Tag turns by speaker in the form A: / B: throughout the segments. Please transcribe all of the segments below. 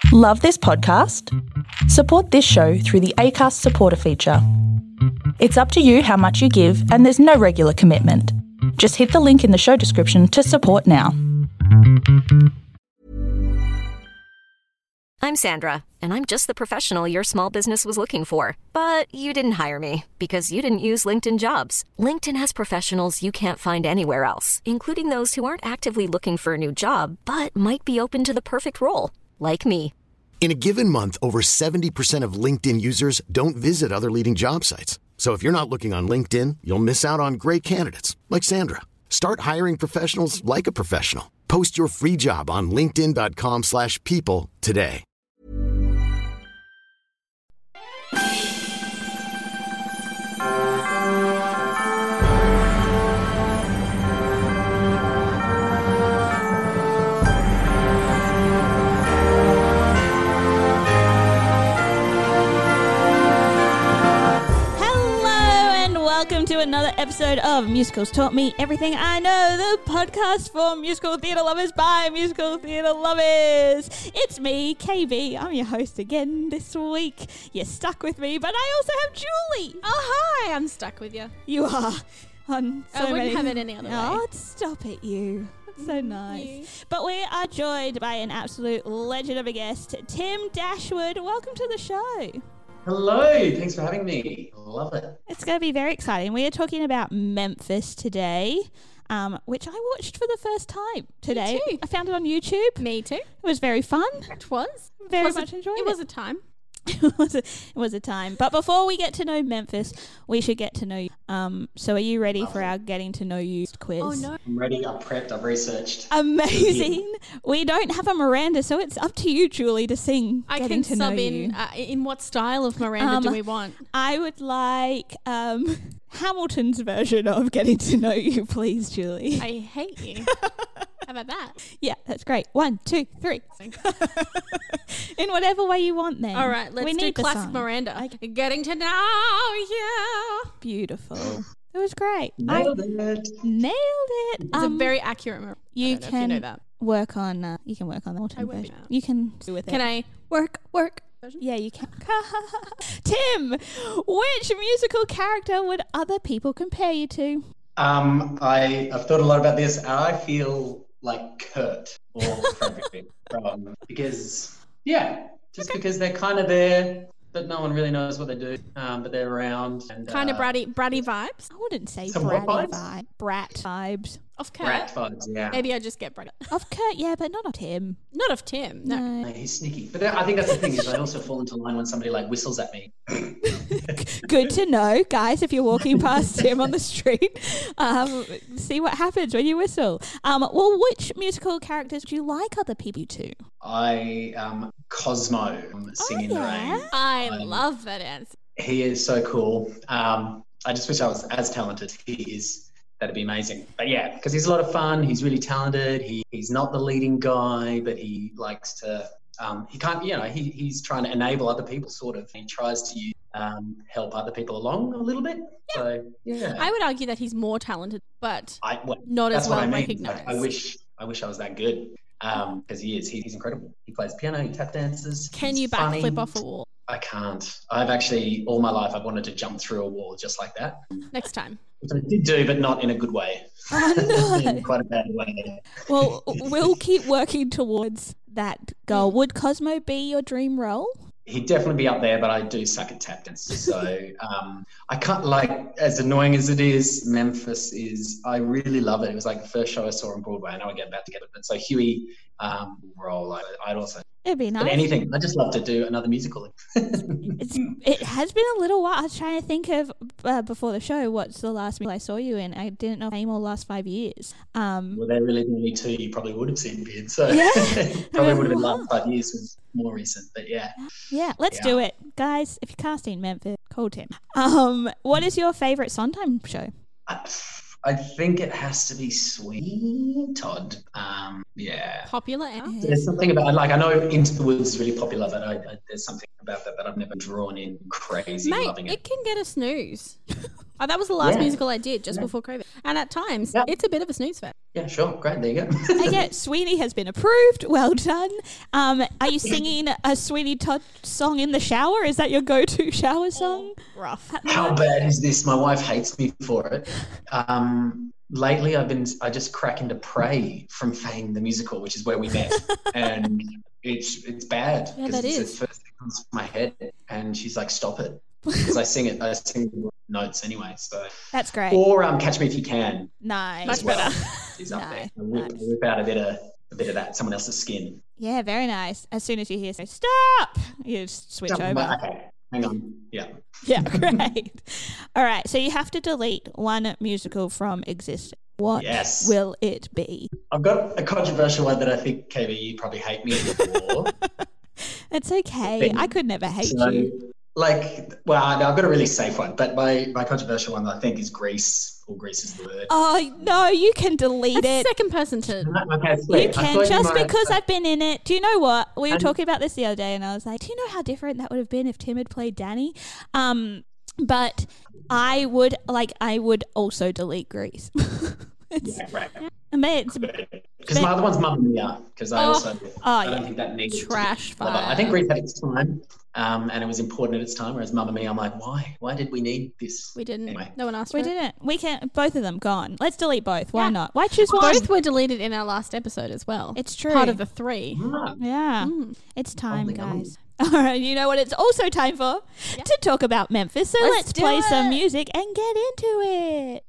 A: Love this podcast? Support this show through the Acast supporter feature. It's up to you how much you give, and there's no regular commitment. Just hit the link in the show description to support now.
B: I'm Sandra, and I'm just the professional your small business was looking for. But you didn't hire me because you didn't use LinkedIn Jobs. LinkedIn has professionals you can't find anywhere else, including those who aren't actively looking for a new job, but might be open to the perfect role, like me.
C: In a given month, over 70% of LinkedIn users don't visit other leading job sites. So if you're not looking on LinkedIn, you'll miss out on great candidates like Sandra. Start hiring professionals like a professional. Post your free job on linkedin.com/people today.
D: Welcome to another episode of Musicals Taught Me Everything I Know, the podcast for musical theatre lovers by musical theatre lovers. It's me, KB. I'm your host again this week. You're stuck with me, but I also have Julie.
E: Oh, hi. I'm stuck with you.
D: You are. On so
E: I wouldn't
D: many...
E: have it any other way.
D: Oh, stop it, you. That's so nice. But we are joined by an absolute legend of a guest, Tim Dashwood. Welcome to the show.
F: Hello, thanks for having me. Love it.
D: It's going to be very exciting. We are talking about Memphis today, which I watched for the first time today.
E: Me too.
D: I found it on YouTube.
E: Me too.
D: It was very fun.
E: It was.
D: Very much enjoyed it.
E: It was a time.
D: It was a time. But before we get to know Memphis, we should get to know you. So are you ready for our getting to know you quiz?
E: Oh, no.
F: I'm ready, I'm prepped, I've researched.
D: Amazing. We don't have a Miranda, so it's up to you, Julie, to sing
E: I
D: Getting
E: can
D: to
E: sub
D: Know
E: in.
D: You.
E: In what style of Miranda do we want?
D: I would like Hamilton's version of Getting to Know You, please, Julie.
E: I hate you. How about that?
D: Yeah, that's great. 1, 2, 3. In whatever way you want then.
E: All right, let's do classic
D: song.
E: Miranda. Getting to know you.
D: Beautiful. It was great.
F: Nailed it.
D: Nailed it.
E: It's a very accurate Miranda.
D: You
E: I don't know if
D: can
E: you know that.
D: work on. You can work on the
E: I
D: Hamilton
E: won't
D: version.
E: know.
D: You can do with it.
E: Can I work version?
D: Yeah, you can. Tim, which musical character would other people compare you to?
F: I've thought a lot about this. I feel like Kurt or Frederick because because they're kind of there, but no one really knows what they do. But they're around and
E: Kind of bratty vibes.
D: I wouldn't say
F: Some what
D: bratty
F: vibes?
D: Brat vibes.
E: Of Kurt.
F: Rat vibes, yeah.
E: Maybe I just get bratty.
D: Of Kurt, yeah, but not of Tim.
E: Not of Tim. No.
F: No, he's sneaky. But I think that's the thing is I also fall into line when somebody like whistles at me.
D: Good to know, guys, if you're walking past Tim on the street, see what happens when you whistle. Well, which musical characters do you like other people to?
F: I Cosmo singing in the rain.
E: I love that answer.
F: He is so cool. I just wish I was as talented as he is. That'd be amazing. But yeah, because he's a lot of fun. He's really talented. He's not the leading guy, but he likes to. He can't. He's trying to enable other people. Sort of. He tries to help other people along a little bit. Yeah. So yeah.
E: I would argue that he's more talented, but not
F: that's
E: as
F: what
E: well
F: I mean.
E: recognized.
F: I wish I was that good. Because he is. He's incredible. He plays piano. He tap dances.
E: Can
F: he's
E: you
F: funny.
E: backflip off a wall?
F: I can't. I've actually all my life I've wanted to jump through a wall just like that.
E: Next time.
F: Which I did do, but not in a good way.
D: Oh, no.
F: In quite a bad way.
D: Well, we'll keep working towards that goal. Would Cosmo be your dream role?
F: He'd definitely be up there, but I do suck at tap dance. So I can't, like, as annoying as it is, Memphis is, I really love it. It was like the first show I saw on Broadway. I know I get about to get it. But so Huey role, I'd also.
D: It'd be nice.
F: But anything. I just love to do another musical.
D: It has been a little while. I was trying to think of, before the show, what's the last musical I saw you in. I didn't know if it was last 5 years.
F: Well, they're really the only two you probably would have seen me in. So
D: Yeah.
F: probably would have been last 5 years was more recent. But yeah.
D: Yeah, let's do it. Guys, if you're casting Memphis, call Tim. What is your favourite Sondheim show?
F: I think it has to be Sweeney Todd. Yeah.
E: Popular answer.
F: There's something about, like, I know Into the Woods is really popular, but there's something about that I've never drawn in crazy
E: Mate,
F: loving it.
E: it can get a snooze. That was the last musical I did just before COVID. And at times, it's a bit of a snooze fest.
F: Yeah, sure. Great. There you go.
D: And yet, Sweeney has been approved. Well done. Are you singing a Sweeney Todd song in the shower? Is that your go-to shower song?
E: Rough.
F: How bad is this? My wife hates me for it. Lately, I just crack into Prey from Fame the musical, which is where we met, and it's bad because it's the first thing that comes to my head. And she's like, "Stop it," because I sing the notes anyway. So
D: that's great.
F: Or Catch Me If You Can.
D: Nice,
E: much better.
F: Is up there. Whip out a bit of that, someone else's skin.
D: Yeah, very nice. As soon as you hear say "stop," you just switch over.
F: Okay, hang on. Yeah.
D: Yeah, great. All right, so you have to delete one musical from existence. What will it be?
F: I've got a controversial one that I think, KB, you probably hate me for.
D: It's okay. I could never hate you.
F: I've got a really safe one, but my controversial one I think is Grease. Or Grease is the word.
D: Oh, no, you can delete it.
E: Second person to...
F: Okay, sweet.
D: You can, just because I've been in it. Do you know what? We were talking about this the other day, and I was like, do you know how different that would have been if Tim had played Danny? But I would also delete Grease.
F: Yeah, right.
D: Because
F: my other one's Mamma Mia, because I don't think that needs
E: trash fire.
F: I think Grease had its time, and it was important at its time, whereas Mamma Mia, I'm like, why did we need this?
E: We didn't.
F: Anyway.
E: No one asked
D: We
E: for it.
D: didn't. We can't. Both of them gone. Let's delete both. Why not? Why choose one?
E: Both were deleted in our last episode as well.
D: It's true.
E: Part of the 3.
D: Yeah. It's time, guys. All right, you know what it's also time for? Yeah. To talk about Memphis. So let's play some music and get into it.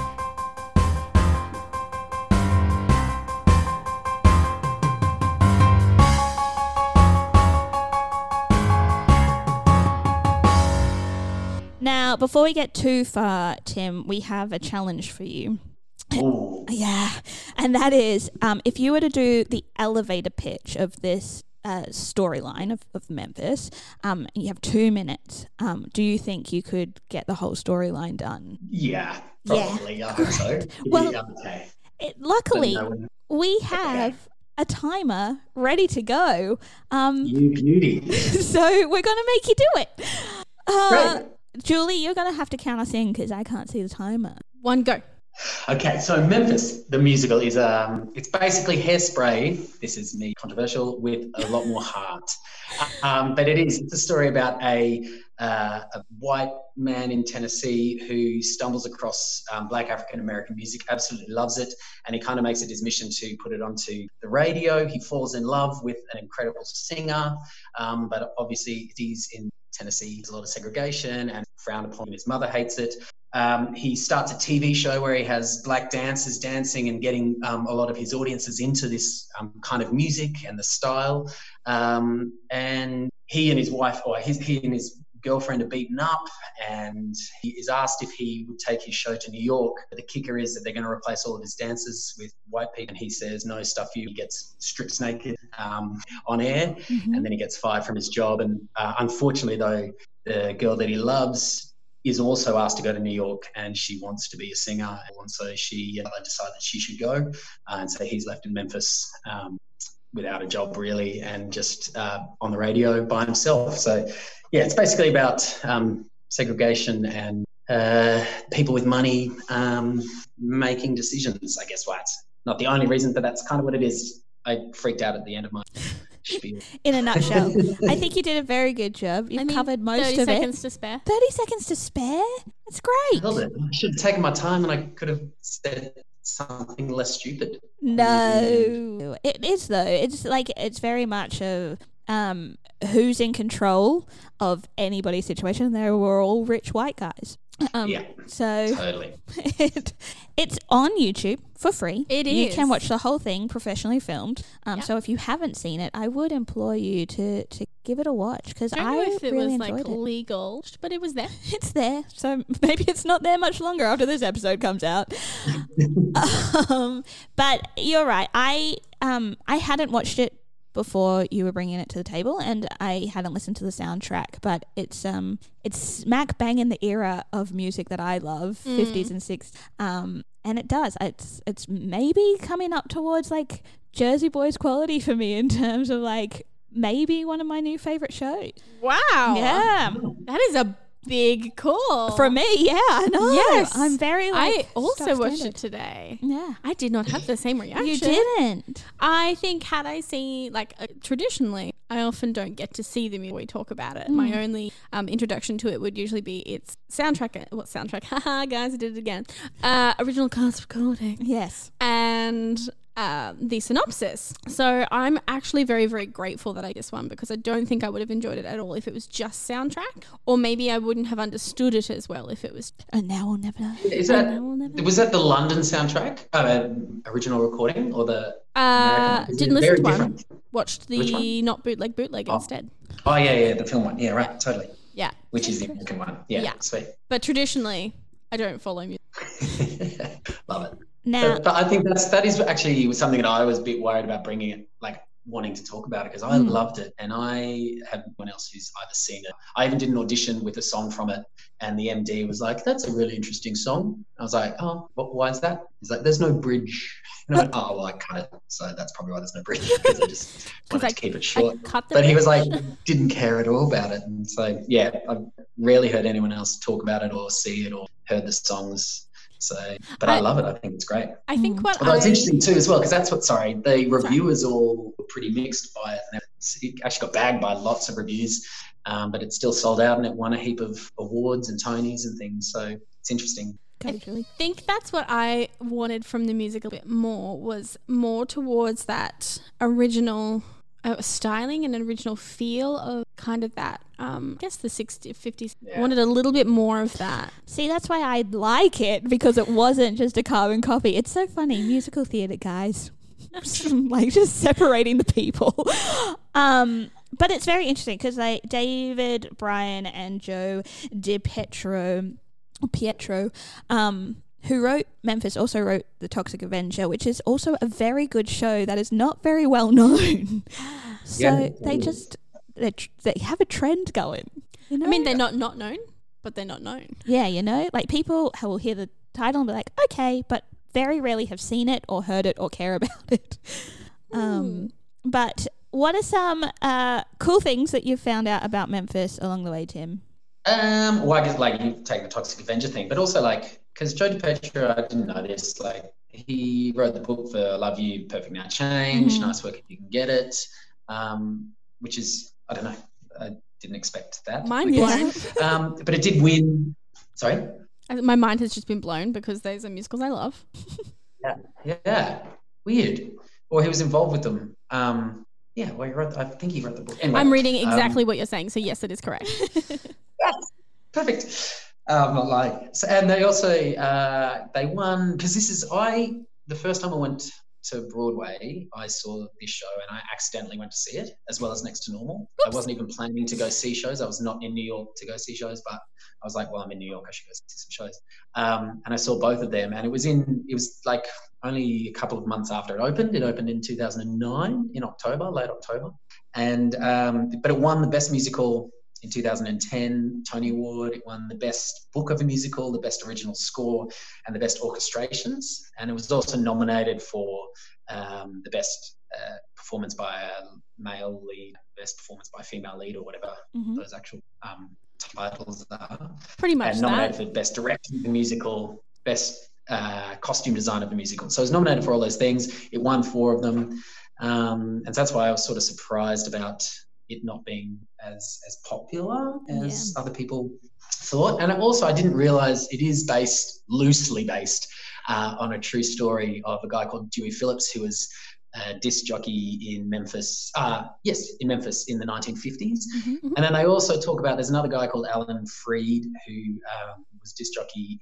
D: Now, before we get too far, Tim, we have a challenge for you.
F: Ooh.
D: Yeah, and that is if you were to do the elevator pitch of this storyline of Memphis, you have 2 minutes. Do you think you could get the whole storyline done?
F: Yeah, probably. Yeah. I hope so.
D: Well, luckily, we have a timer ready to go.
F: You beauty.
D: So we're going to make you do it.
F: Great.
D: Julie, you're going to have to count us in because I can't see the timer.
E: 1, go.
F: Okay, so Memphis, the musical, is it's basically Hairspray. This is me controversial with a lot more heart, but it's a story about a white man in Tennessee who stumbles across Black African American music, absolutely loves it, and he kind of makes it his mission to put it onto the radio. He falls in love with an incredible singer, but obviously he's in Tennessee, there's a lot of segregation and frowned upon. His mother hates it. He starts a TV show where he has black dancers dancing and getting a lot of his audiences into this kind of music and the style. And he and his wife, or he and his girlfriend are beaten up, and he is asked if he would take his show to New York. But the kicker is that they're going to replace all of his dancers with white people. And he says, no, stuff you. He gets stripped naked on air, and then he gets fired from his job. And unfortunately, though, the girl that he loves is also asked to go to New York, and she wants to be a singer. And so she decided that she should go. And so he's left in Memphis without a job, really, and just on the radio by himself. So, yeah, it's basically about segregation and people with money making decisions, I guess. Well, it's not the only reason, but that's kind of what it is. I freaked out at the end of my spiel.
D: In a nutshell, I think you did a very good job. You've covered most of it.
E: 30 seconds to spare.
D: 30 seconds to spare? That's great.
F: I should have taken my time, and I could have said something less stupid.
D: No. It is, though. It's very much of who's in control of anybody's situation. They were all rich white guys.
F: Yeah,
D: so
F: totally.
D: It's on YouTube for free.
E: It is.
D: You can watch the whole thing professionally filmed. So if you haven't seen it, I would implore you to give it a watch, because I
E: don't know if it
D: really
E: was
D: enjoyed it.
E: Legal, but it was there.
D: It's there, so maybe it's not there much longer after this episode comes out. But you're right. I hadn't watched it before you were bringing it to the table, and I hadn't listened to the soundtrack, but it's smack bang in the era of music that I love, 50s and 60s, and it does. It's maybe coming up towards like Jersey Boys quality for me in terms of like maybe one of my new favorite shows.
E: Wow.
D: Yeah.
E: That is a big call.
D: From me, yeah, I know.
E: Yes.
D: I'm very
E: I also
D: stock
E: watched
D: standard.
E: it today.
D: Yeah.
E: I did not have the same reaction.
D: You didn't.
E: I think had I seen, traditionally, I often don't get to see the music we talk about it. My only introduction to it would usually be its soundtrack. What soundtrack? Haha, guys, I did it again. Original cast recording.
D: Yes.
E: And the synopsis. So I'm actually very, very grateful that I did this one, because I don't think I would have enjoyed it at all if it was just soundtrack, or maybe I wouldn't have understood it as well if it was.
D: And now we'll never know.
F: Was that the London soundtrack, original recording, or the American?
E: Didn't listen to
F: different?
E: one. Watched
F: Which one?
E: the not bootleg instead.
F: Oh yeah, the film one. Yeah, right, totally.
E: Yeah.
F: Which is the American one. Yeah,
E: Yeah.
F: sweet.
E: But traditionally, I don't follow music.
F: Love it.
D: Now,
F: But I think that is actually something that I was a bit worried about bringing it, wanting to talk about it, because I loved it, and I had no one else who's either seen it. I even did an audition with a song from it, and the MD was like, "That's a really interesting song." I was like, "Oh, why is that?" He's like, "There's no bridge." And I went, "Oh, well, I cut it, so that's probably why there's no bridge, because I just wanted to keep it short."
E: cut the
F: But he was like, didn't care at all about it, and so yeah, I've rarely heard anyone else talk about it or see it or heard the songs. So, but I love it. I think it's great.
E: I think what
F: Although it's interesting too as well, because the reviewers all were pretty mixed by it. And it actually got bagged by lots of reviews, but it still sold out and it won a heap of awards and Tonys and things. So it's interesting.
E: I think that's what I wanted from the music a bit more, was more towards that original styling and original feel of kind of that, I guess the 60s, 50s.
F: Yeah.
E: I wanted a little bit more of that.
D: see, that's why I like it, because it wasn't just a carbon copy. It's so funny. Musical theatre, guys. Just separating the people. But it's very interesting because David, Brian, and Joe Pietro, who wrote Memphis, also wrote The Toxic Avenger, which is also a very good show that is not very well known. So
F: Yeah.
D: they have a trend going. You know?
E: I mean, they're not known, but they're not known.
D: Yeah, people will hear the title and be like, okay, but very rarely have seen it or heard it or care about it. But what are some cool things that you've found out about Memphis along the way, Tim?
F: Well, I guess you take the Toxic Avenger thing, but also because Joe DiPietro, I didn't know this, he wrote the book for Love You, Perfect Now Change, Nice Work If You Can Get It, which is, I don't know, I didn't expect that.
E: Mind blown.
F: But it did win. Sorry?
E: My mind has just been blown because those are musicals I love.
F: Yeah. Weird. Or he was involved with them. I think he wrote the book. Anyway,
E: I'm reading exactly what you're saying, so yes, it is correct.
F: Yes, perfect. I'm not lying. So, and they also they won, because the first time I went to Broadway, I saw this show and I accidentally went to see it, as well as Next to Normal. Oops. I wasn't even planning to go see shows. I was not in New York to go see shows, but I was like, well, I'm in New York, I should go see some shows. And I saw both of them, and it was only a couple of months after it opened. It opened in 2009 in October, late October, and but it won the Best Musical in 2010 Tony Award. It won the Best Book of a Musical, the Best Original Score, and the Best Orchestrations. And it was also nominated for the Best Performance by a Male Lead, Best Performance by a Female Lead, or whatever those actual titles are.
E: Pretty much
F: and nominated for Best Director of the Musical, Best Costume Design of the Musical. So it was nominated for all those things. It won 4 of them. And so that's why I was sort of surprised about it not being as popular as other people thought. And also, I didn't realize it is loosely based on a true story of a guy called Dewey Phillips, who was a disc jockey in Memphis. In Memphis in the 1950s. And then they also talk about, there's another guy called Alan Freed who was disc jockey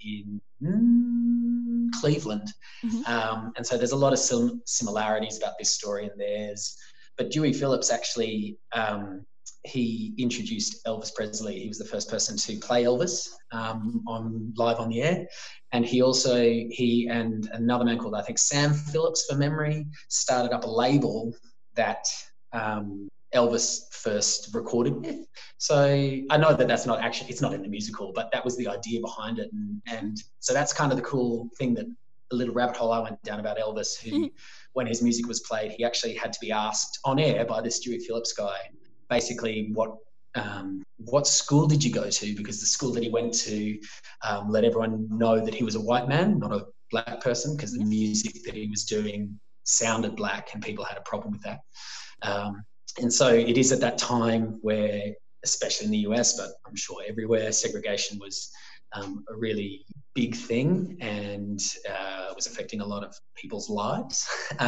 F: in Cleveland. And so there's a lot of similarities about this story and theirs. But Dewey Phillips actually, he introduced Elvis Presley. He was the first person to play Elvis live on the air. And he and another man called, I think, Sam Phillips, for memory, started up a label that Elvis first recorded with. So I know that that's not actually, it's not in the musical, but that was the idea behind it. And so that's kind of the cool thing, that a little rabbit hole I went down about Elvis, who, when his music was played, he actually had to be asked on air by this Dewey Phillips guy, basically what what school did you go to? Because the school that he went to let everyone know that he was a white man, not a black person, because the music that he was doing sounded black and people had a problem with that. And so it is at that time where, especially in the US, but I'm sure everywhere, segregation was a really big thing and was affecting a lot of people's lives.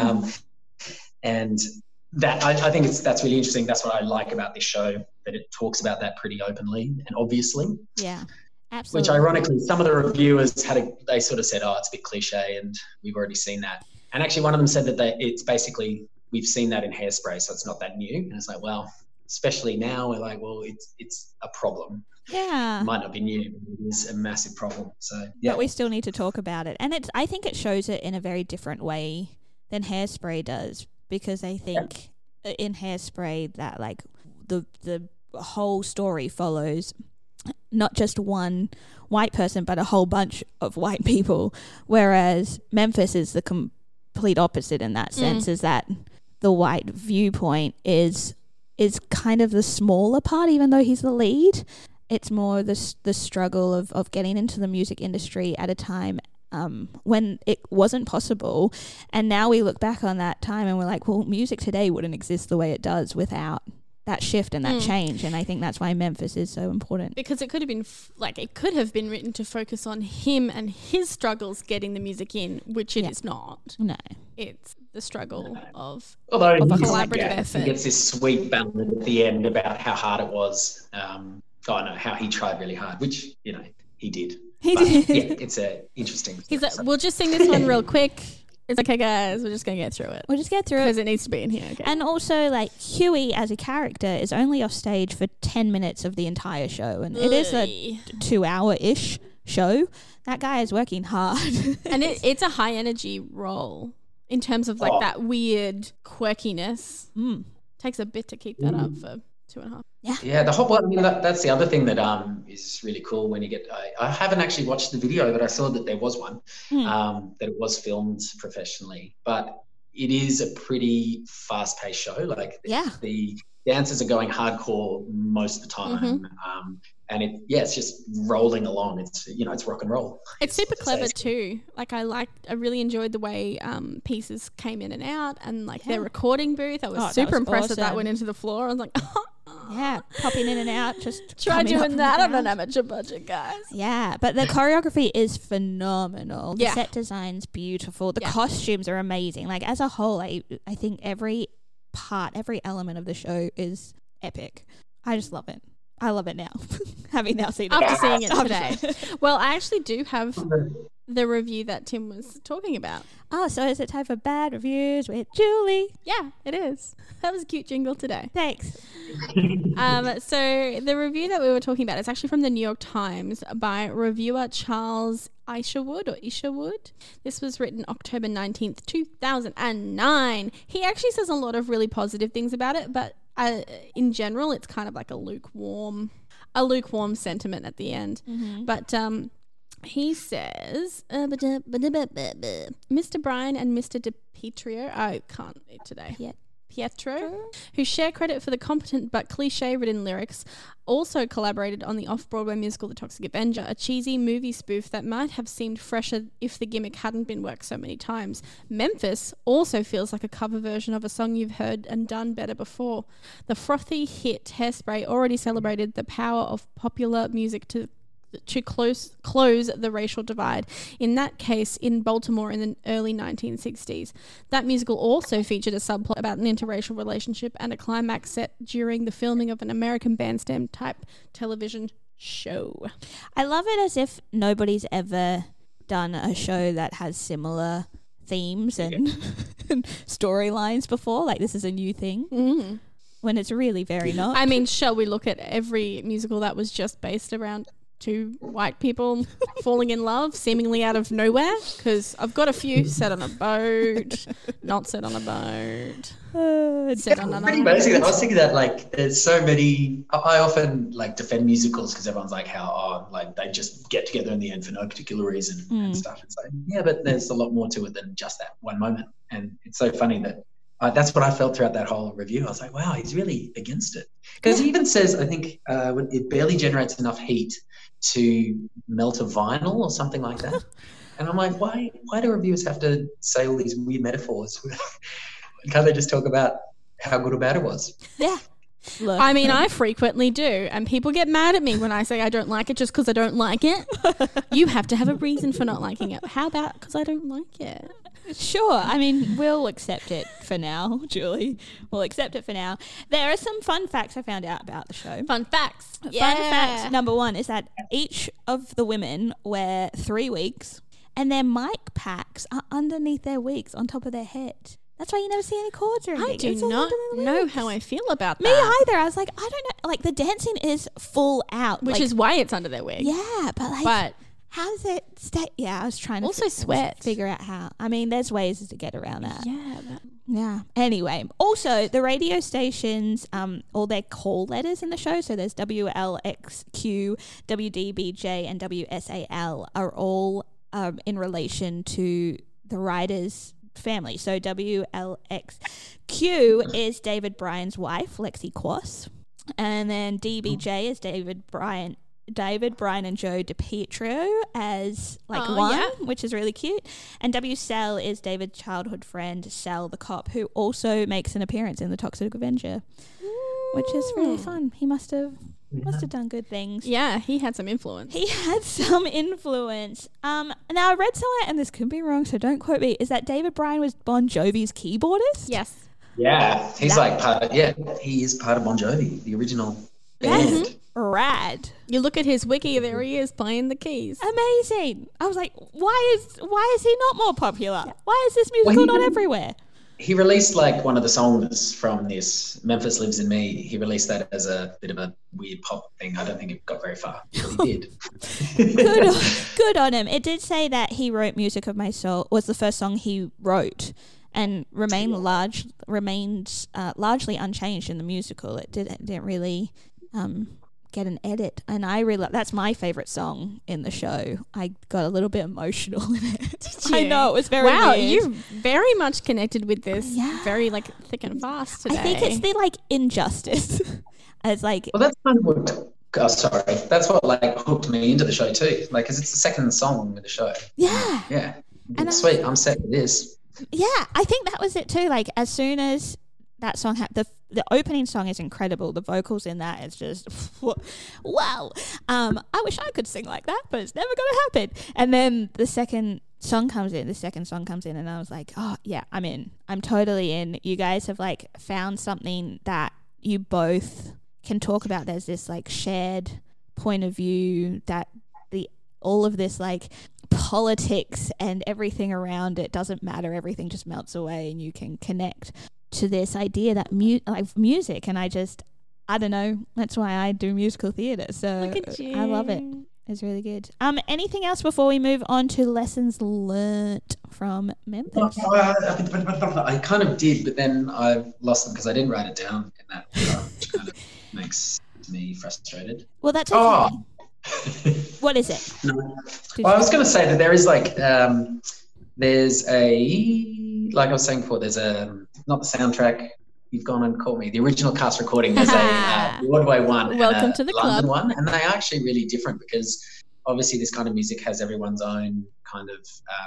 F: And that I think that's really interesting. That's what I like about this show, that it talks about that pretty openly and obviously.
D: Yeah, absolutely.
F: Which ironically, some of the reviewers they sort of said, oh, it's a bit cliche and we've already seen that. And actually one of them said that it's basically, we've seen that in Hairspray, so it's not that new. And it's like, well, especially now we're like, well, it's a problem.
D: Yeah.
F: It might not be new, but it is a massive problem. So yeah.
D: But we still need to talk about it. And I think it shows it in a very different way than Hairspray does, because I think in Hairspray that like the whole story follows not just one white person but a whole bunch of white people, whereas Memphis is the complete opposite in that sense, is that the white viewpoint is kind of the smaller part, even though he's the lead. It's more the struggle of getting into the music industry at a time when it wasn't possible. And now we look back on that time and we're like, well, music today wouldn't exist the way it does without that shift and that change. And I think that's why Memphis is so important.
E: Because it could have been it could have been written to focus on him and his struggles getting the music in, which it is not.
D: No.
E: It's the struggle of a
F: collaborative
E: effort.
F: He gets this sweet balance at the end about how hard it was. How he tried really hard, which, he did. He did. Yeah, it's interesting.
E: He's like, we'll just sing this one real quick. It's okay, guys. We're just going to get through it.
D: We'll just get through it.
E: Because it needs to be in here. Okay.
D: And also, like, Huey as a character is only off stage for 10 minutes of the entire show. And it is a 2-hour-ish show. That guy is working hard.
E: And it's a high-energy role in terms of, like, that weird quirkiness. Takes a bit to keep that up for 2.5.
F: Yeah. The whole. That's the other thing that is really cool when you get. I haven't actually watched the video, but I saw that there was one that it was filmed professionally. But it is a pretty fast-paced show. Like the dancers are going hardcore most of the time, and it's just rolling along. It's it's rock and roll.
E: It's super clever too. Like I really enjoyed the way pieces came in and out, and like their recording booth. I was super impressed that that went into the floor. I was like.
D: Yeah, popping in and out, just
E: try doing that on an amateur budget, guys.
D: Yeah, but the choreography is phenomenal. The set design's beautiful. The costumes are amazing. Like as a whole, I think every element of the show is epic. I just love it. I love it now, having now seen it.
E: After seeing it today. Well, I actually do have the review that Tim was talking about.
D: Oh, so is it time for bad reviews with Julie?
E: Yeah, it is. That was a cute jingle today.
D: Thanks.
E: So the review that we were talking about is actually from the New York Times by reviewer Charles Isherwood. This was written October 19th, 2009. He actually says a lot of really positive things about it, but in general, it's kind of like a lukewarm sentiment at the end. But he says, Mr. Bryan and Mr. DiPietro, I can't read today. Pietro, who share credit for the competent but cliche-ridden lyrics, also collaborated on the off-Broadway musical The Toxic Avenger, a cheesy movie spoof that might have seemed fresher if the gimmick hadn't been worked so many times. Memphis also feels like a cover version of a song you've heard and done better before. The frothy hit Hairspray already celebrated the power of popular music to close the racial divide, in that case in Baltimore in the early 1960s. That musical also featured a subplot about an interracial relationship and a climax set during the filming of an American Bandstand type television show.
D: I love it as if nobody's ever done a show that has similar themes and storylines before. Like this is a new thing. When it's really very not.
E: I mean, shall we look at every musical that was just based around two white people falling in love seemingly out of nowhere? Because I've got a few set on a boat, not set on a boat, set on an
F: pretty amazing. I was thinking that like there's so many. I often like defend musicals because everyone's like how like they just get together in the end for no particular reason and stuff. It's like but there's a lot more to it than just that one moment. And it's so funny that that's what I felt throughout that whole review. I was like, wow, he's really against it. Because he even says, I think it barely generates enough heat to melt a vinyl or something like that. And I'm like, why do reviewers have to say all these weird metaphors? Can't they just talk about how good or bad it was?
D: Yeah. Look.
E: I mean, I frequently do, and people get mad at me when I say I don't like it just because I don't like it. You have to have a reason for not liking it. How about because I don't like it?
D: Sure. I mean, we'll accept it for now, Julie. We'll accept it for now. There are some fun facts I found out about the show.
E: Fun facts.
D: Fun fact number 1 is that each of the women wear 3 wigs, and their mic packs are underneath their wigs on top of their head. That's why you never see any cords or anything.
E: I do not know how I feel about that.
D: Me either. I was like, I don't know. Like, the dancing is full out.
E: Which is why it's under their wig.
D: Yeah, but how does it stay? Yeah, I was trying to
E: also sweat.
D: Figure out how. I mean, there's ways to get around that.
E: Yeah.
D: Anyway, also the radio stations, all their call letters in the show. So there's WLXQ, WDBJ, and WSAL are all in relation to the writers' family. So WLXQ is David Bryan's wife, Lexi Quas, and then DBJ is David Bryan and Joe DiPietro as which is really cute. And WSAL is David's childhood friend, Sal the cop, who also makes an appearance in The Toxic Avenger, which is really fun. He must have done good things.
E: Yeah, he had some influence.
D: Now, I read somewhere, and this could be wrong, so don't quote me, is that David Bryan was Bon Jovi's keyboardist?
E: Yes.
F: Yeah, he's he is part of Bon Jovi, the original band.
D: That's rad.
E: You look at his wiki, there he is playing the keys.
D: Amazing. I was like, why is he not more popular? Why is this musical not everywhere?
F: He released like one of the songs from this, Memphis Lives in Me. He released that as a bit of a weird pop thing. I don't think it got very far, but he did.
D: Good on him. It did say that he wrote Music of My Soul, was the first song he wrote, and remained largely unchanged in the musical. It didn't really get an edit, and that's my favorite song in the show. I got a little bit emotional in it. Did you? I know, it was very weird.
E: You very much connected with this. Very like thick and fast today.
D: I think it's the like injustice. It's like,
F: well, that's kind of what that's what like hooked me into the show too, like because it's the second song with the show. Yeah, and sweet, I'm set for this.
D: Yeah, I think that was it too. Like, as soon as that song the opening song is incredible. The vocals in that is just wow. I wish I could sing like that, but it's never gonna happen. And then the second song comes in, and I was like, oh yeah, I'm in. I'm totally in. You guys have like found something that you both can talk about. There's this like shared point of view that all of this like politics and everything around it doesn't matter. Everything just melts away, and you can connect to this idea that music, and I don't know, that's why I do musical theatre, so
E: look at you.
D: I love it. It's really good. Anything else before we move on to lessons learnt from Memphis?
F: I kind of did, but then I lost them because I didn't write it down in that order, which kind of makes me frustrated.
D: Well, that's okay. What is it?
F: No. Well, I was going to say that there is like there's like I was saying before, there's not the soundtrack. You've gone and caught me. The original cast recording. There's a Broadway one,
E: welcome
F: and
E: to the
F: London
E: club
F: one, and they are actually really different because obviously this kind of music has everyone's own kind of.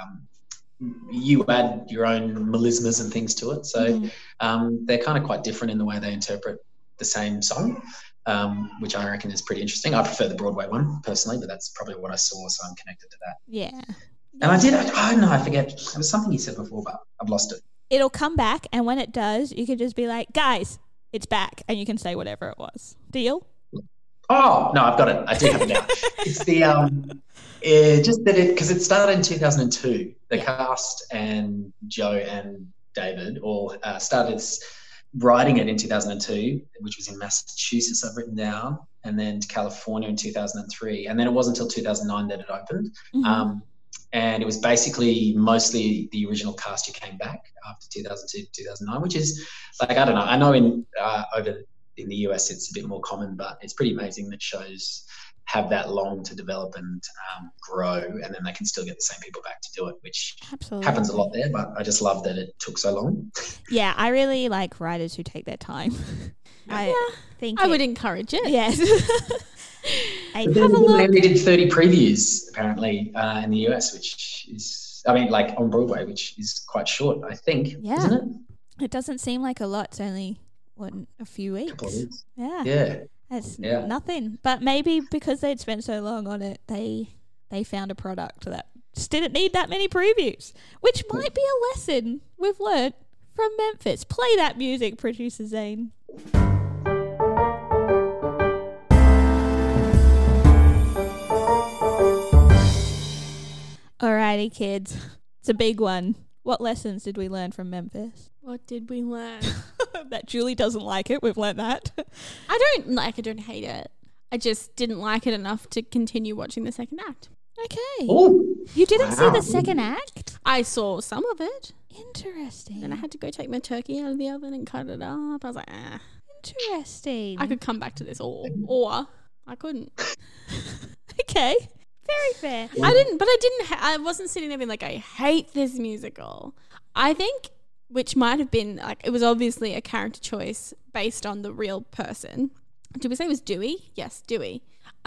F: You add your own melismas and things to it, so they're kind of quite different in the way they interpret the same song, which I reckon is pretty interesting. I prefer the Broadway one personally, but that's probably what I saw, so I'm connected to that.
D: Yeah.
F: And I forget. It was something you said before, but I've lost it.
D: It'll come back, and when it does, you can just be like, guys, it's back, and you can say whatever it was. Deal?
F: Oh, no, I've got it. I do have it now. It's the, just that because it started in 2002. The cast and Joe and David all started writing it in 2002, which was in Massachusetts, I've written down, and then to California in 2003. And then it wasn't until 2009 that it opened. And it was basically mostly the original cast who came back after 2002, 2009, which is like, I don't know. I know over in the US it's a bit more common, but it's pretty amazing that shows have that long to develop and grow, and then they can still get the same people back to do it, which happens a lot there. But I just love that it took so long.
D: Yeah, I really like writers who take their time. I think
E: I would encourage it.
D: Yes.
F: Have a look. They only did 30 previews apparently in the US, which is, I mean, like on Broadway, which is quite short, I think, isn't it?
D: It doesn't seem like a lot. It's only a few weeks.
F: Couple of weeks.
D: Yeah. That's nothing. But maybe because they'd spent so long on it, they found a product that just didn't need that many previews, which might be a lesson we've learnt from Memphis. Play that music, producer Zane. Alrighty, kids. It's a big one. What lessons did we learn from Memphis?
E: What did we learn?
D: That Julie doesn't like it. We've learnt that.
E: I don't hate it. I just didn't like it enough to continue watching the second act.
D: Okay.
F: Ooh,
D: you didn't see the second act?
E: I saw some of it.
D: Interesting.
E: And I had to go take my turkey out of the oven and cut it up. I was like,
D: Interesting.
E: I could come back to this or I couldn't.
D: Okay. Very fair.
E: I wasn't sitting there being like, I hate this musical. I think, which might have been like, it was obviously a character choice based on the real person. Did we say it was Dewey? Yes, Dewey.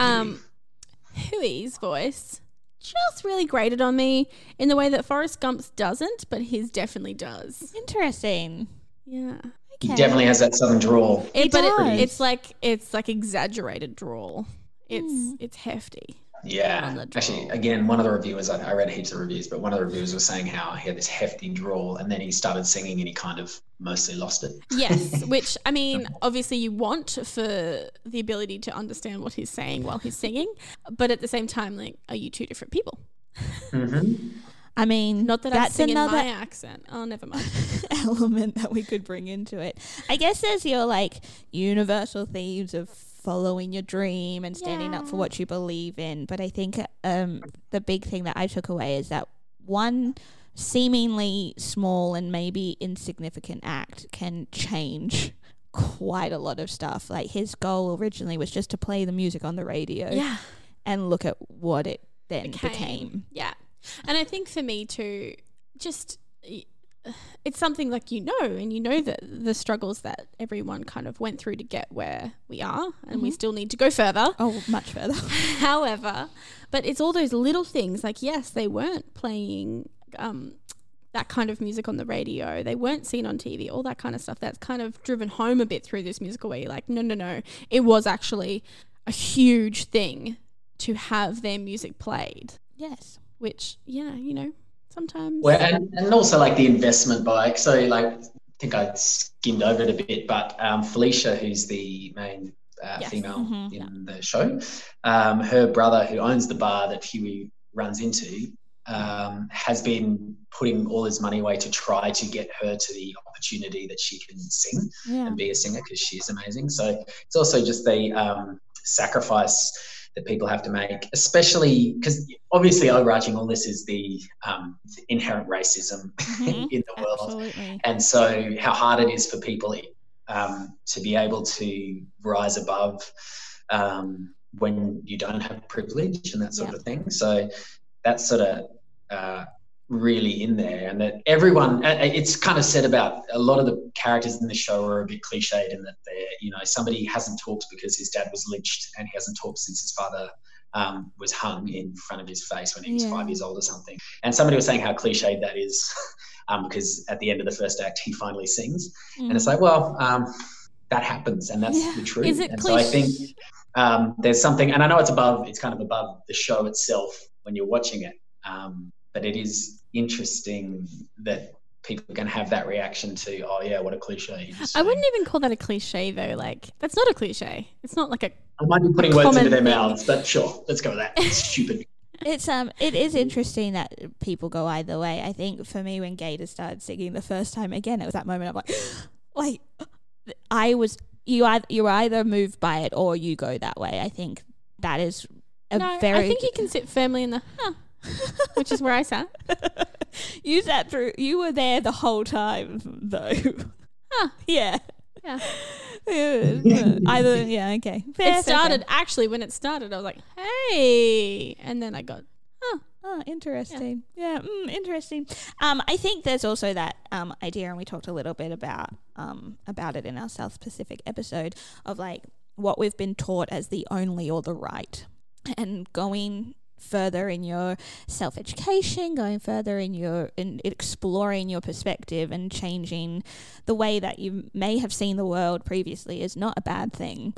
E: Huey's voice just really grated on me in the way that Forrest Gump's doesn't, but his definitely does.
D: Interesting.
E: Yeah.
F: He definitely has that southern drawl.
E: It's like exaggerated drawl. It's hefty.
F: Yeah, actually, again, one of the reviewers, I read heaps of reviews, but one of the reviewers was saying how he had this hefty drawl and then he started singing and he kind of mostly lost it.
E: Yes, which, I mean, obviously you want for the ability to understand what he's saying while he's singing, but at the same time, like, are you two different people?
F: Mm-hmm.
D: I mean,
E: not that
D: that's
E: I'm singing
D: another
E: my accent. Oh, never mind.
D: element that we could bring into it. I guess there's your, like, universal themes of following your dream and standing up for what you believe in. But I think the big thing that I took away is that one seemingly small and maybe insignificant act can change quite a lot of stuff. Like, his goal originally was just to play the music on the radio.
E: Yeah.
D: And look at what it then became.
E: Yeah. And I think for me too, just it's something like, and you know that the struggles that everyone kind of went through to get where we are, and we still need to go further.
D: Oh, much further.
E: However, but it's all those little things, like, yes, they weren't playing that kind of music on the radio. They weren't seen on TV, all that kind of stuff. That's kind of driven home a bit through this musical where you're like, no. It was actually a huge thing to have their music played.
D: Yes.
E: Which, sometimes.
F: Well, and also like the investment I think I skimmed over it a bit, but Felicia, who's the main female in the show, her brother, who owns the bar that Huey runs into, has been putting all his money away to try to get her to the opportunity that she can sing and be a singer, because she is amazing. So it's also just the sacrifice that people have to make, especially because obviously overarching all this is the inherent racism in the world.
D: Absolutely.
F: And so how hard it is for people to be able to rise above when you don't have privilege and that sort of thing. So that's sort of really in there, and that everyone, it's kind of said about a lot of the characters in the show are a bit cliched in that they're, somebody hasn't talked because his dad was lynched, and he hasn't talked since his father was hung in front of his face when he was 5 years old or something. And somebody was saying how cliched that is because at the end of the first act he finally sings, and it's like, well, that happens, and that's the truth.
E: Is it
F: and
E: cliche?
F: So I think there's something, and I know it's kind of above the show itself when you're watching it, but it is interesting that people can have that reaction to, oh yeah, what a cliche.
E: I wouldn't even call that a cliche though. Like, that's not a cliche. It's not like
F: I might be putting words into their mouths, but sure, let's go with that. It's stupid.
D: It is interesting that people go either way. I think for me, when Gator started singing the first time, again, it was that moment of like you're either moved by it or you go that way. I think that is
E: I think you can sit firmly in the which is where I sat.
D: You sat through. You were there the whole time, though.
E: Huh.
D: Yeah.
E: Yeah.
D: Either, yeah, okay. Fair,
E: It started, actually, when it started, I was like, hey. And then I got,
D: Oh, interesting. Yeah, interesting. I think there's also that idea, and we talked a little bit about it in our South Pacific episode, of like what we've been taught as the only or the right, and going further in your self-education, going further in exploring your perspective and changing the way that you may have seen the world previously is not a bad thing.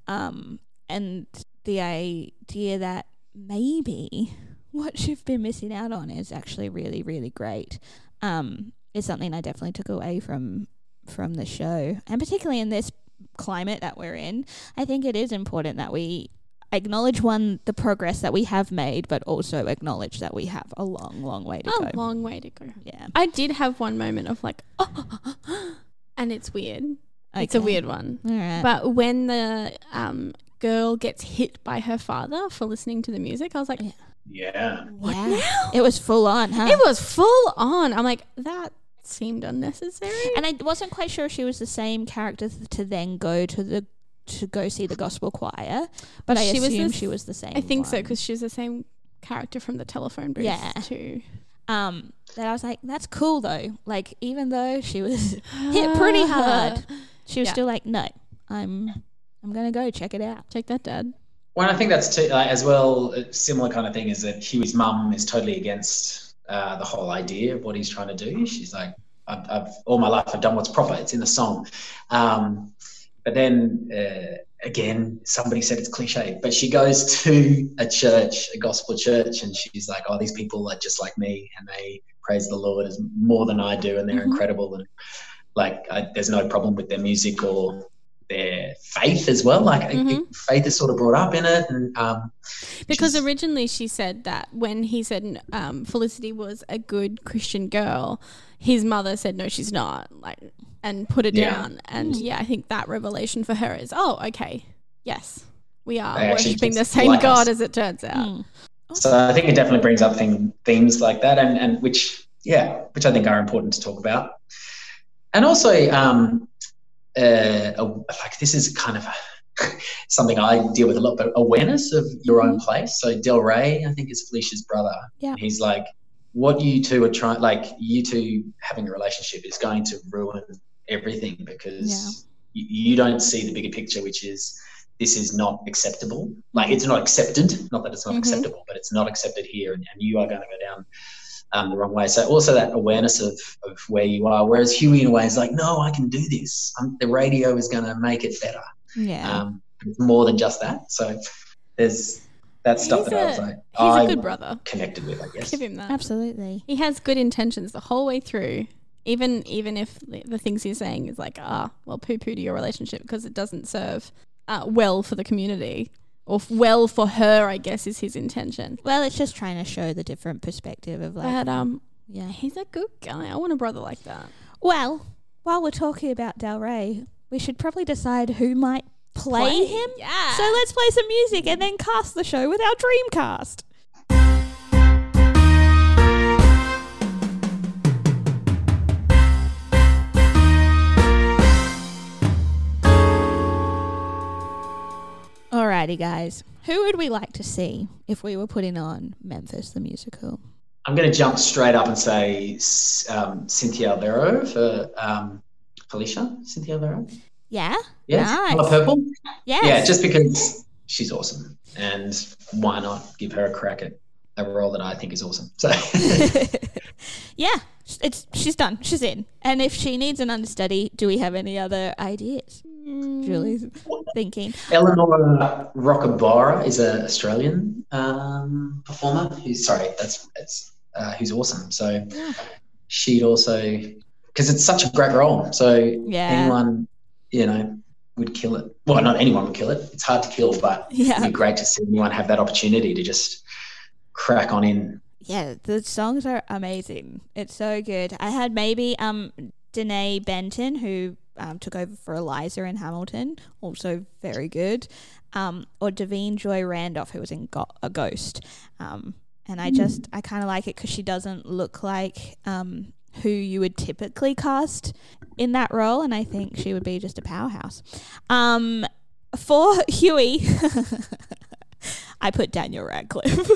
D: And the idea that maybe what you've been missing out on is actually really, really great is something I definitely took away from the show. And particularly in this climate that we're in, I think it is important that we acknowledge, the progress that we have made, but also acknowledge that we have a long, long way to go.
E: A long way to go.
D: Yeah.
E: I did have one moment of like, and it's weird. Okay. It's a weird one.
D: All right.
E: But when the girl gets hit by her father for listening to the music, I was like,
F: Yeah.
E: what now?
D: It was full on, huh?
E: It was full on. I'm like, that seemed unnecessary.
D: And I wasn't quite sure she was the same character to then go to go see the gospel choir, but I assume she was the same.
E: I think so, because she was the same character from the telephone booth too.
D: That I was like, that's cool though. Like, even though she was hit pretty hard, she was still like, no, I'm gonna go check it out.
E: Check that, Dad.
F: Well, I think that's too, as well, a similar kind of thing is that Huey's mum is totally against the whole idea of what he's trying to do. She's like, I've all my life I've done what's proper. It's in the song. But then again, somebody said it's cliche, but she goes to a church, a gospel church, and she's like, oh, these people are just like me and they praise the Lord as more than I do, and they're incredible. And like, there's no problem with their music or their faith as well. Like faith is sort of brought up in it. And
E: because originally she said that when he said Felicity was a good Christian girl, his mother said, no, she's not, like, and put it down. And I think that revelation for her is, oh, okay, yes, we are worshipping the same God as it turns out.
F: So I think it definitely brings up themes like that, and which I think are important to talk about. And also, like, this is kind of something I deal with a lot, but awareness of your own place. So Del Rey, I think, is Felicia's brother.
D: Yeah.
F: He's like, what you two are trying, like, you two having a relationship is going to ruin everything because you don't see the bigger picture, which is this is not acceptable. Like, it's not accepted. Not that it's not acceptable, but it's not accepted here, and you are going to go down the wrong way. So also that awareness of where you are, whereas Huey in a way is like, no, I can do this. The radio is going to make it better.
D: Yeah.
F: It's more than just that. So there's that stuff that I was like,
E: he's a good brother.
F: Connected with, I guess.
E: Give him that.
D: Absolutely.
E: He has good intentions the whole way through, even if the things he's saying is like, poo-poo to your relationship because it doesn't serve well for the community. Or well for her, I guess, is his intention.
D: Well, it's just trying to show the different perspective of like.
E: But he's a good guy. I want a brother like that.
D: Well, while we're talking about Del Rey, we should probably decide who might play him.
E: Yeah.
D: So let's play some music and then cast the show with our Dreamcast. Alrighty, guys. Who would we like to see if we were putting on Memphis the Musical?
F: I'm going to jump straight up and say Cynthia Alvaro for Felicia. Cynthia Alvaro.
D: Yeah?
F: Yeah.
D: Nice.
F: Color Purple.
D: Yes.
F: Yeah, just because she's awesome. And why not give her a crack at a role that I think is awesome. So
D: yeah, she's done. She's in. And if she needs an understudy, do we have any other ideas? Julie's thinking.
F: Eleanor Rockabara is an Australian performer who's awesome. So she'd also, because it's such a great role. So anyone, would kill it. Well, not anyone would kill it. It's hard to kill, but it'd be great to see anyone have that opportunity to just crack on in.
D: Yeah, the songs are amazing. It's so good. I had maybe Danae Benton, who took over for Eliza in Hamilton, also very good, or Davine Joy Randolph, who was in A Ghost. And I kind of like it because she doesn't look like who you would typically cast in that role, and I think she would be just a powerhouse. For Huey, I put Daniel Radcliffe.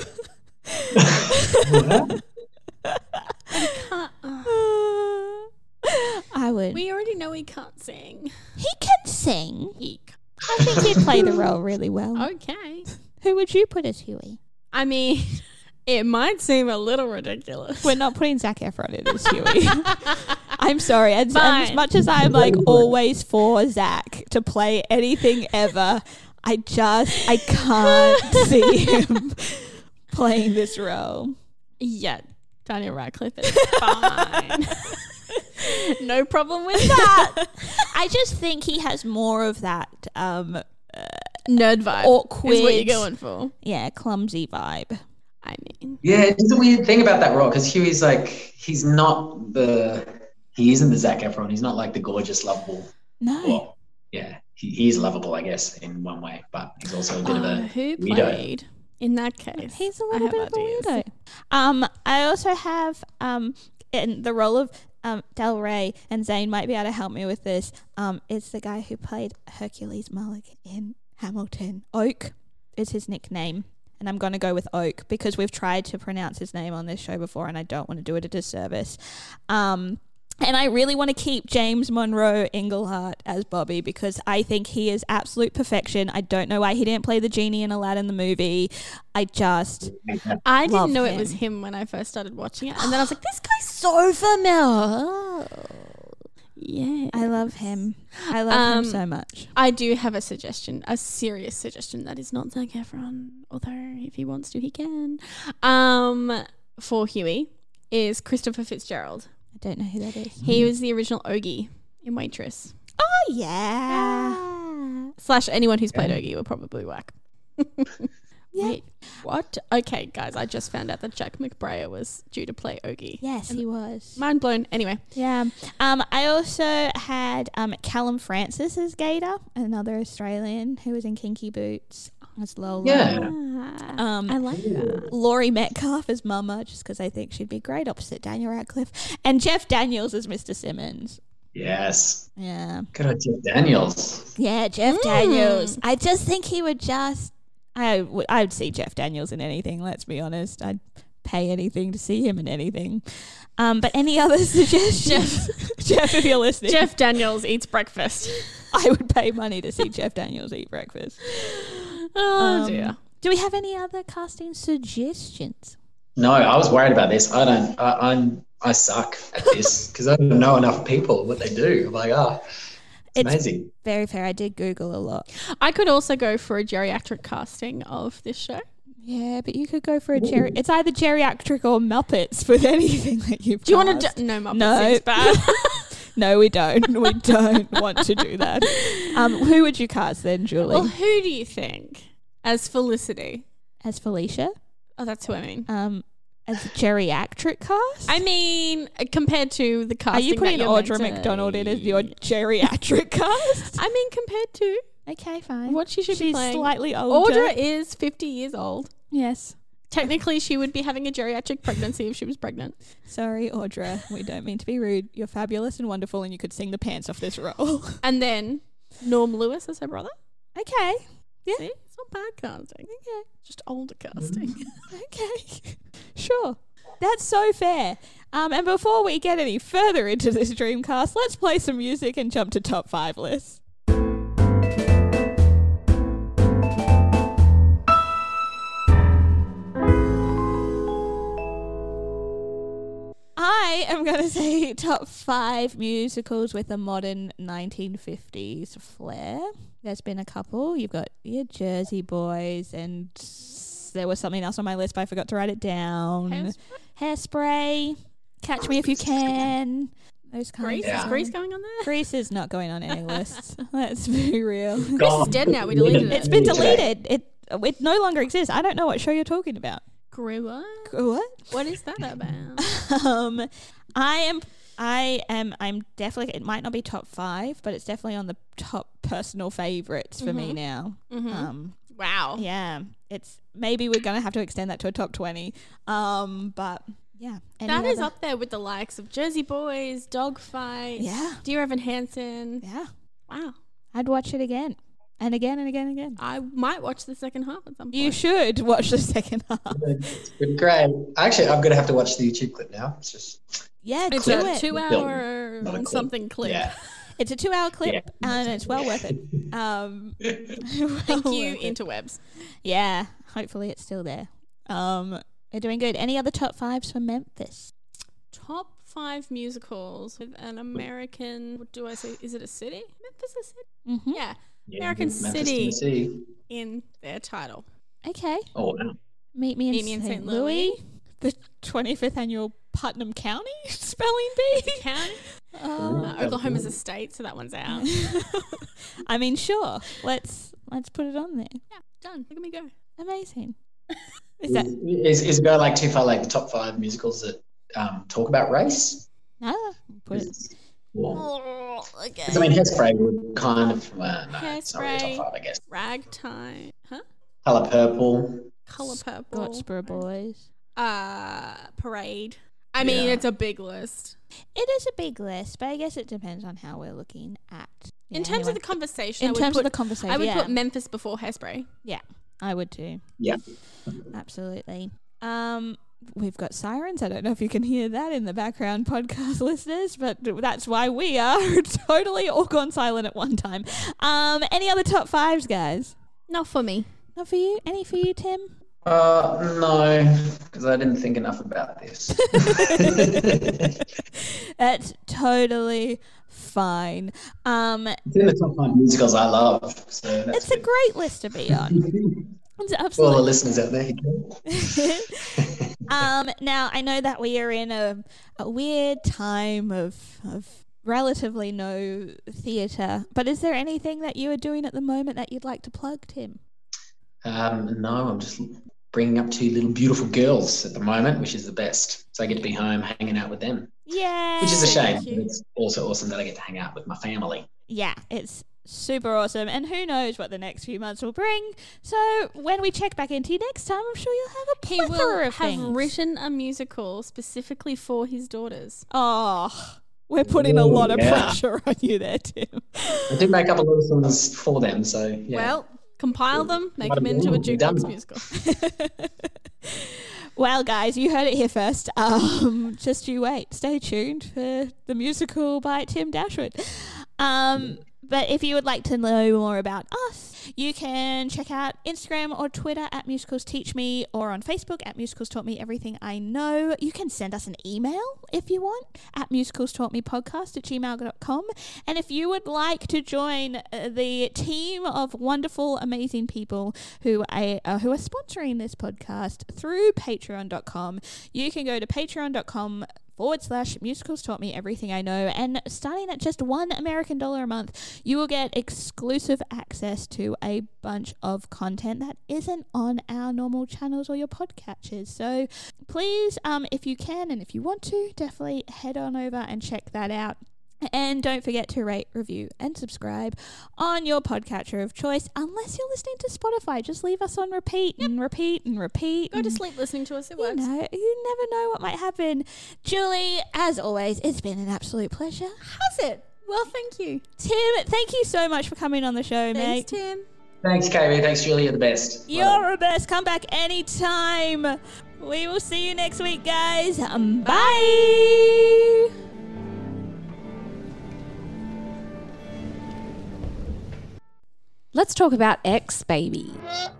D: I would.
E: We already know he can't sing.
D: He can sing. I think he'd play the role really well.
E: Okay.
D: Who would you put as Huey?
E: I mean, it might seem a little ridiculous.
D: We're not putting Zac Efron in as Huey. I'm sorry. As much as I'm like always for Zac to play anything ever, I can't see him playing this role.
E: Yeah, Daniel Radcliffe is fine. No problem with that.
D: I just think he has more of that
E: nerd vibe.
D: Awkward.
E: Is what you're going for.
D: Yeah, clumsy vibe.
E: I mean,
F: Yeah, it's a weird thing about that role because Huey's like, he isn't the Zac Efron. He's not like the gorgeous, lovable.
D: No.
F: Well, yeah, he is lovable, I guess, in one way, but he's also a bit of a
E: who
F: weirdo.
E: played in that case?
D: He's a little bit of a weirdo. I also have in the role of Del Rey, and Zane might be able to help me with this. It's the guy who played Hercules Mulligan in Hamilton. Oak is his nickname, and I'm going to go with Oak because we've tried to pronounce his name on this show before, and I don't want to do it a disservice. And I really want to keep James Monroe Englehart as Bobby because I think he is absolute perfection. I don't know why he didn't play the genie in Aladdin the movie. I
E: didn't know it was him when I first started watching it, and then I was like, this guy's so familiar. Yeah,
D: I love him. I love him so much.
E: I do have a suggestion, a serious suggestion that is not Zac Efron, although if he wants to, he can. For Huey is Christopher Fitzgerald.
D: I don't know who that is.
E: He was the original Ogie in Waitress.
D: Oh, yeah.
E: / anyone who's played Ogie will probably whack.
D: Yeah.
E: Wait, what? Okay, guys, I just found out that Jack McBrayer was due to play Ogie.
D: Yes, he was.
E: Mind blown. Anyway.
D: Yeah. I also had Callum Francis as Gator, another Australian who was in Kinky Boots as Lola.
F: Yeah.
E: I like that.
D: Laurie Metcalf as Mama, just because I think she'd be great opposite Daniel Radcliffe. And Jeff Daniels as Mr. Simmons.
F: Yes.
D: Yeah.
F: Good on Jeff Daniels.
D: Yeah, Jeff Daniels. I just think he would I'd see Jeff Daniels in anything, let's be honest. I'd pay anything to see him in anything. But any other suggestions? Jeff, if you're listening.
E: Jeff Daniels eats breakfast.
D: I would pay money to see Jeff Daniels eat breakfast.
E: Oh, dear.
D: Do we have any other casting suggestions?
F: No, I was worried about this. I suck at this because I don't know enough people what they do. I'm like, it's amazing.
D: Very fair. I did Google a lot.
E: I could also go for a geriatric casting of this show.
D: Yeah, but you could go for it's either geriatric or Muppets with anything that you've.
E: Do you want to? No, Muppets.
D: No,
E: seems bad.
D: No, we don't. We don't want to do that. Who would you cast then, Julie?
E: Well, who do you think as Felicity?
D: As Felicia?
E: Oh, that's who I mean.
D: As a geriatric cast?
E: I mean, compared to the casting.
D: Are you putting
E: that
D: Audra McDonald in as your geriatric cast?
E: I mean, compared to.
D: Okay, fine.
E: What she should be
D: She's
E: playing.
D: Slightly older.
E: Audra is 50 years old.
D: Yes.
E: Technically, she would be having a geriatric pregnancy if she was pregnant.
D: Sorry, Audra. We don't mean to be rude. You're fabulous and wonderful, and you could sing the pants off this role.
E: And then Norm Lewis as her brother.
D: Okay. Yeah.
E: See? It's not bad casting. Okay. Just older casting.
D: Okay. Sure. That's so fair. And before we get any further into this Dreamcast, let's play some music and jump to top 5 lists. I am going to say top 5 musicals with a modern 1950s flair. There's been a couple. You've got your Jersey Boys, and there was something else on my list, but I forgot to write it down. Hairspray. Catch Me If You Can. Those kinds.
E: Is Grease going on there?
D: Grease is not going on any lists. Let's be real.
E: Grease is dead now. We deleted it.
D: It's been deleted. It no longer exists. I don't know what show you're talking about. What?
E: What is that about?
D: I'm definitely, it might not be top 5, but it's definitely on the top personal favorites for me now.
E: Mm-hmm. Wow.
D: Yeah. It's maybe we're going to have to extend that to a top 20. But Yeah.
E: That is up there with the likes of Jersey Boys, Dogfight, Dear Evan Hansen.
D: Yeah.
E: Wow.
D: I'd watch it again. And again and again and again.
E: I might watch the second half at some point.
D: You should watch the second half.
F: It's been great. Actually, I'm going to have to watch the YouTube clip now. It's just...
D: Yeah,
E: it's
D: do
E: a
D: it.
E: 2-hour
F: Not a clip.
E: something clip.
F: Yeah.
D: It's a 2-hour clip and it's well worth it.
E: Thank you, interwebs.
D: Yeah, hopefully it's still there. They're doing good. Any other top 5s for Memphis?
E: Top 5 musicals with an American, what do I say? Is it a city? Memphis a city?
D: Mm-hmm.
E: Yeah.
F: American
E: City
F: Tennessee.
E: in their title.
D: Okay.
F: Oh, wow.
D: Meet Me in St. Louis. The 25th annual Putnam County Spelling Bee.
E: County? Oklahoma's a state, so that one's out.
D: I mean, sure. Let's put it on there.
E: Yeah, done. Look at me go.
D: Amazing.
F: Is it going like too far, like the top 5 musicals that talk about race?
D: No, put it.
F: Well, I mean, Hairspray would kind of, no, it's not really
E: Hairspray,
F: top 5, I guess.
E: Ragtime,
F: Colour Purple.
E: Colour Purple,
D: Scottsboro Boys.
E: Parade. I mean, it's a big list.
D: It is a big list, but I guess it depends on how we're looking at.
E: In terms of the conversation,
D: I
E: would put Memphis before Hairspray.
D: Yeah, I would too.
F: Yeah.
D: Absolutely. We've got sirens. I don't know if you can hear that in the background, podcast listeners, but that's why we are totally all gone silent at one time. Any other top 5s, guys?
E: Not for me.
D: Not for you? Any for you, Tim?
F: No, because I didn't think enough about this.
D: That's totally fine.
F: It's in the top 5 musicals I love. So that's
D: it's a great list to be on. It's
F: for all the
D: absolutely.
F: listeners out there.
D: Now, I know that we are in a weird time of relatively no theatre, but is there anything that you are doing at the moment that you'd like to plug, Tim?
F: No, I'm just bringing up 2 little beautiful girls at the moment, which is the best. So I get to be home hanging out with them.
D: Yeah.
F: Which is a shame. It's also awesome that I get to hang out with my family.
D: Yeah, it's super awesome. And who knows what the next few months will bring. So when we check back into you next time, I'm sure you'll have a plethora
E: He will
D: of
E: have
D: things.
E: written a musical specifically for his daughters.
D: Oh, we're putting a lot of pressure on you there, Tim.
F: I did make up a lot of songs for them, so yeah.
E: Well, compile them, make them into a jukebox musical.
D: Well, guys, you heard it here first. Just you wait. Stay tuned for the musical by Tim Dashwood. But if you would like to know more about us, you can check out Instagram or Twitter at Musicals Teach Me, or on Facebook at Musicals Taught Me Everything I Know. You can send us an email if you want at musicalstaughtmepodcast@gmail.com. And if you would like to join the team of wonderful, amazing people who are sponsoring this podcast through patreon.com, you can go to patreon.com/musicals taught me everything I know, and starting at just $1 American a month, you will get exclusive access to a bunch of content that isn't on our normal channels or your podcatchers. So please, if you can and if you want to, definitely head on over and check that out. And don't forget to rate, review, and subscribe on your podcatcher of choice, unless you're listening to Spotify. Just leave us on repeat and repeat and repeat.
E: Go to sleep listening to us. It works.
D: You never know what might happen. Julie, as always, it's been an absolute pleasure.
E: Has it? Well, thank you.
D: Tim, thank you so much for coming on the show, mate.
E: Thanks, Tim.
F: Thanks, KB. Thanks, Julie. You're the best.
D: You're the best. Come back anytime. We will see you next week, guys. Bye.
G: Let's talk about X, baby.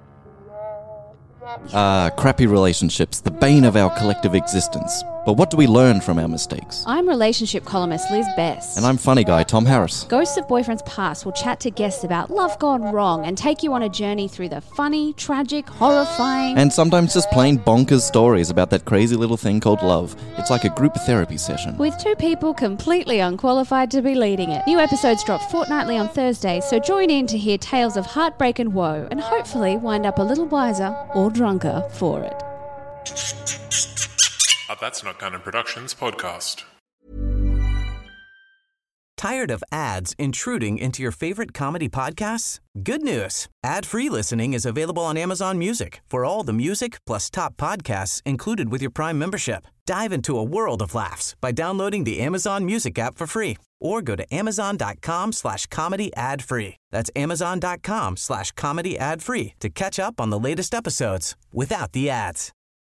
H: Crappy relationships, the bane of our collective existence. But what do we learn from our mistakes?
G: I'm relationship columnist Liz Best.
H: And I'm funny guy Tom Harris.
G: Ghosts of Boyfriends Past will chat to guests about love gone wrong and take you on a journey through the funny, tragic, horrifying...
H: And sometimes just plain bonkers stories about that crazy little thing called love. It's like a group therapy session.
G: with 2 people completely unqualified to be leading it. New episodes drop fortnightly on Thursdays, so join in to hear tales of heartbreak and woe, and hopefully wind up a little wiser or drunker for it.
I: A That's Not Canon Productions podcast. Tired of ads intruding into your favorite comedy podcasts? Good news. Ad-free listening is available on Amazon Music for all the music plus top podcasts included with your Prime membership. Dive into a world of laughs by downloading the Amazon Music app for free or go to amazon.com/comedy ad-free. That's amazon.com/comedy ad-free to catch up on the latest episodes without the ads.